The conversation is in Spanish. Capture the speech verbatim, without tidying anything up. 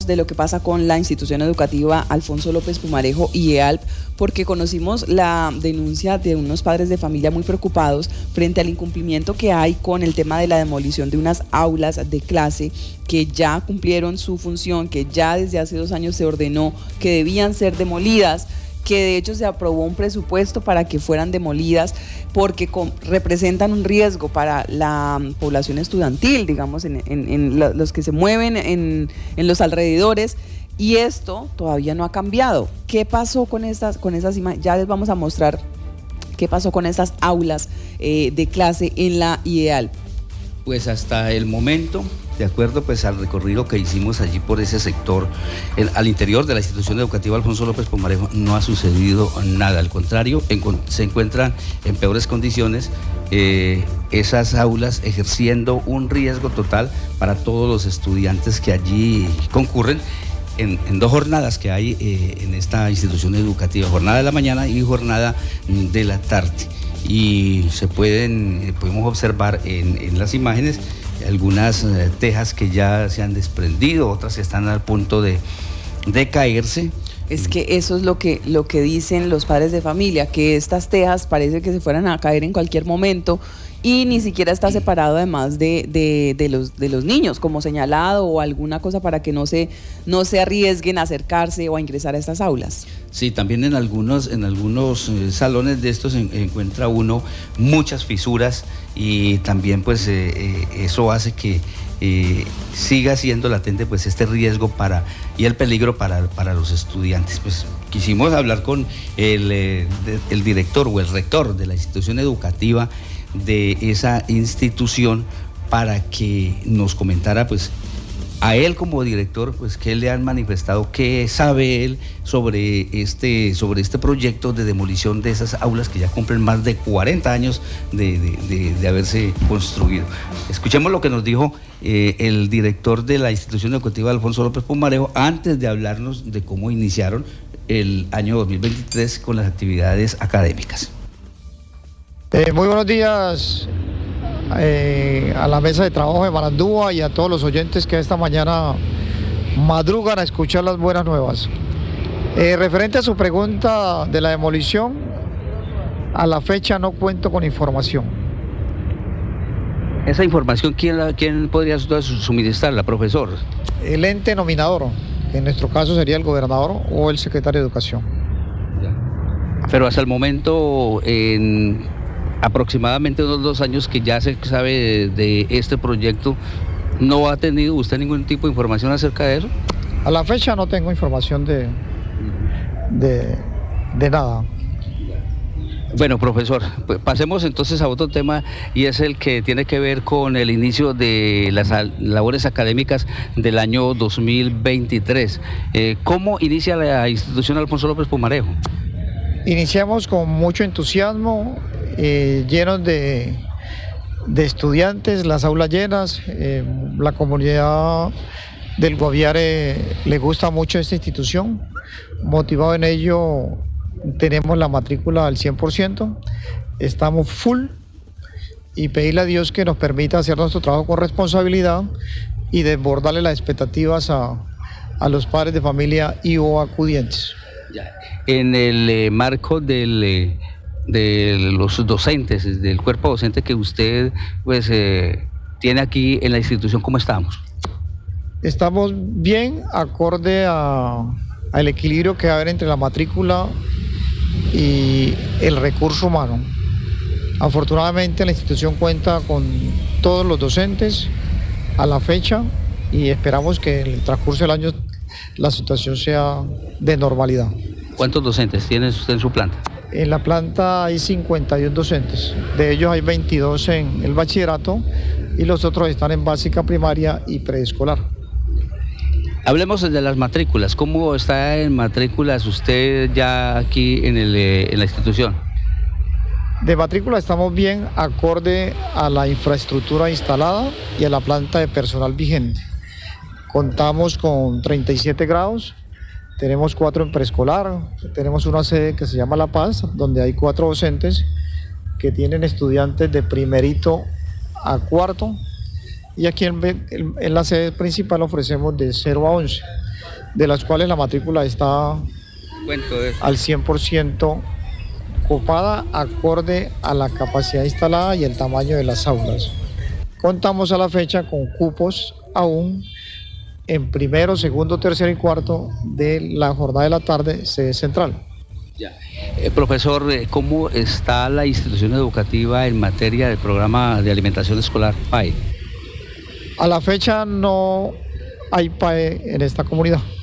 de lo que pasa con la institución educativa Alfonso López Pumarejo y E A L P, porque conocimos la denuncia de unos padres de familia muy preocupados frente al incumplimiento que hay con el tema de la demolición de unas aulas de clase que ya cumplieron su función, que ya desde hace dos años se ordenó que debían ser demolidas, que de hecho se aprobó un presupuesto para que fueran demolidas porque con, representan un riesgo para la población estudiantil, digamos, en, en, en la, los que se mueven en, en los alrededores, y esto todavía no ha cambiado. ¿Qué pasó con estas, con esas imágenes? Ya les vamos a mostrar qué pasó con estas aulas eh, de clase en la I E A L P. Pues hasta el momento, de acuerdo pues al recorrido que hicimos allí por ese sector, el, al interior de la institución educativa Alfonso López Pumarejo, no ha sucedido nada, al contrario, en, se encuentran en peores condiciones eh, esas aulas, ejerciendo un riesgo total para todos los estudiantes que allí concurren en, en dos jornadas que hay eh, en esta institución educativa, jornada de la mañana y jornada de la tarde. Y se pueden, podemos observar en, en las imágenes algunas eh, tejas que ya se han desprendido, otras están al punto de, de caerse. Es que eso es lo que, lo que dicen los padres de familia, que estas tejas parece que se fueran a caer en cualquier momento y ni siquiera está separado además de, de, de, los, de los niños, como señalado, o alguna cosa para que no se, no se arriesguen a acercarse o a ingresar a estas aulas. Sí, también en algunos, en algunos eh, salones de estos en, encuentra uno muchas fisuras, y también pues eh, eh, eso hace que eh, siga siendo latente pues este riesgo para y el peligro para, para los estudiantes. Pues quisimos hablar con el, eh, de, el director o el rector de la institución educativa de esa institución para que nos comentara pues a él como director, pues qué le han manifestado, qué sabe él sobre este, sobre este proyecto de demolición de esas aulas que ya cumplen más de cuarenta años de, de, de, de haberse construido. Escuchemos lo que nos dijo eh, el director de la institución educativa Alfonso López Pumarejo antes de hablarnos de cómo iniciaron el año dos mil veintitrés con las actividades académicas. Eh, muy buenos días eh, a la mesa de trabajo de Marandúa y a todos los oyentes que esta mañana madrugan a escuchar las buenas nuevas. Eh, referente a su pregunta de la demolición, a la fecha no cuento con información. Esa información, ¿quién, la, quién podría suministrarla, profesor? El ente nominador, que en nuestro caso sería el gobernador o el secretario de Educación. Pero hasta el momento, en aproximadamente unos dos años que ya se sabe de, de este proyecto, ¿no ha tenido usted ningún tipo de información acerca de eso? A la fecha no tengo información de, de, de nada. Bueno, profesor, pues pasemos entonces a otro tema, y es el que tiene que ver con el inicio de las labores académicas del año dos mil veintitrés. Eh, ¿Cómo inicia la institución Alfonso López Pumarejo? Iniciamos con mucho entusiasmo, eh, llenos de, de estudiantes, las aulas llenas, eh, la comunidad del Guaviare le gusta mucho esta institución, motivado en ello tenemos la matrícula al cien por ciento, estamos full, y pedirle a Dios que nos permita hacer nuestro trabajo con responsabilidad y desbordarle las expectativas a, a los padres de familia y o acudientes. En el eh, marco del, eh, de los docentes, del cuerpo docente que usted pues eh, tiene aquí en la institución, ¿cómo estamos? Estamos bien, acorde a, al equilibrio que va a haber entre la matrícula y el recurso humano. Afortunadamente la institución cuenta con todos los docentes a la fecha, y esperamos que en el transcurso del año la situación sea de normalidad. ¿Cuántos docentes tiene usted en su planta? En la planta hay cincuenta y uno docentes, de ellos hay veintidós en el bachillerato y los otros están en básica, primaria y preescolar. Hablemos de las matrículas. ¿Cómo está en matrículas usted ya aquí en, el, en la institución? De matrícula estamos bien, acorde a la infraestructura instalada y a la planta de personal vigente. Contamos con treinta y siete grados, tenemos cuatro en preescolar, tenemos una sede que se llama La Paz, donde hay cuatro docentes que tienen estudiantes de primerito a cuarto, y aquí en, en la sede principal ofrecemos de cero a once. de las cuales la matrícula está al cien por ciento copada acorde a la capacidad instalada y el tamaño de las aulas. Contamos a la fecha con cupos aún en primero, segundo, tercero y cuarto de la jornada de la tarde sede central. Ya. Eh, profesor, ¿cómo está la institución educativa en materia del programa de alimentación escolar P A E? A la fecha no hay P A E en esta comunidad.